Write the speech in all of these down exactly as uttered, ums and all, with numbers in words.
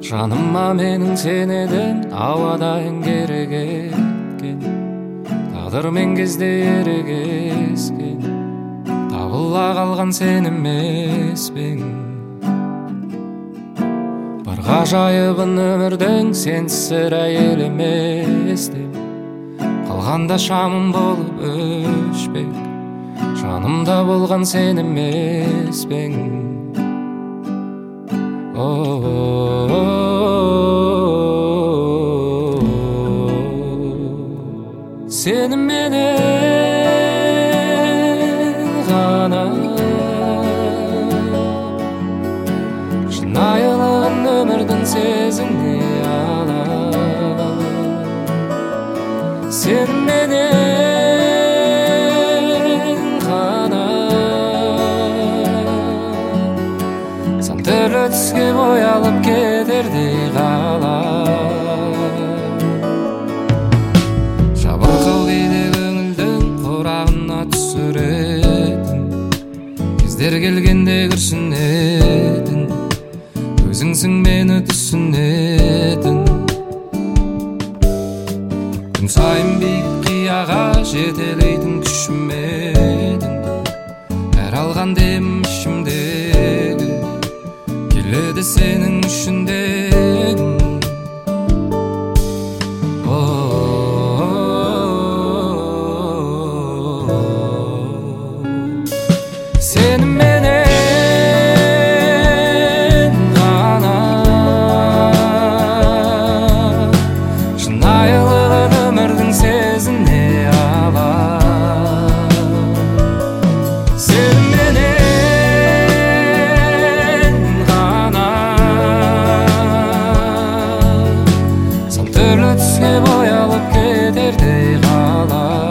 Жаныма менің сенедің ауадайын керек еткен, тағдырмен кезде ерегескен, табыла қалған сен емес пең. Бір ғажайыбын өмірдің сенсіз сірә елемес деп, қалғанда шамым болып өшпек, жанымда болған сен емес пең. Сеніменен ғана шынайылығын өмірдің сезіне алам. Сеніменен ғана сан түрлі түске боялып кетердей қалам. Жабырқау кейде көңілдің құрағына түсіретін, кездер келгенде күрсінетін, өзіңсің мені түсінетін. Күн сайын биік қияға жетелейтін күшім едің, әр алған демім ішімдегі келеді сенің үшіндегің. Сеніменен ғана шынайылығын өмірдің сезіне алам. Сеніменен ғана сан түрлі түске боялып кетердей қалам.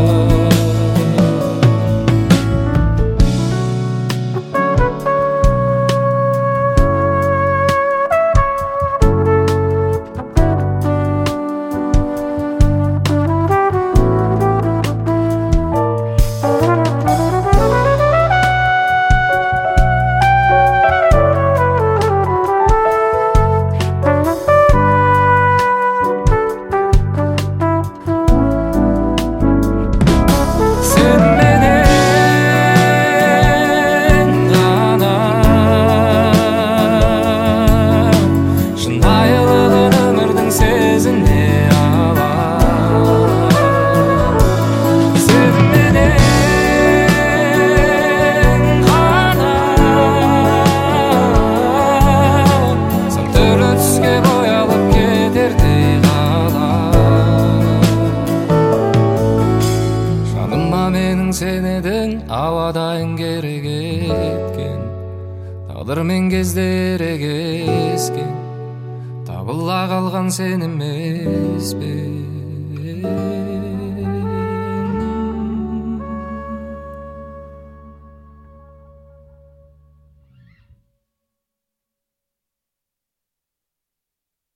Сен едің ауадайын керек еткен, тағдырмен кезде ерегескен, табыла қалған сен емес пе?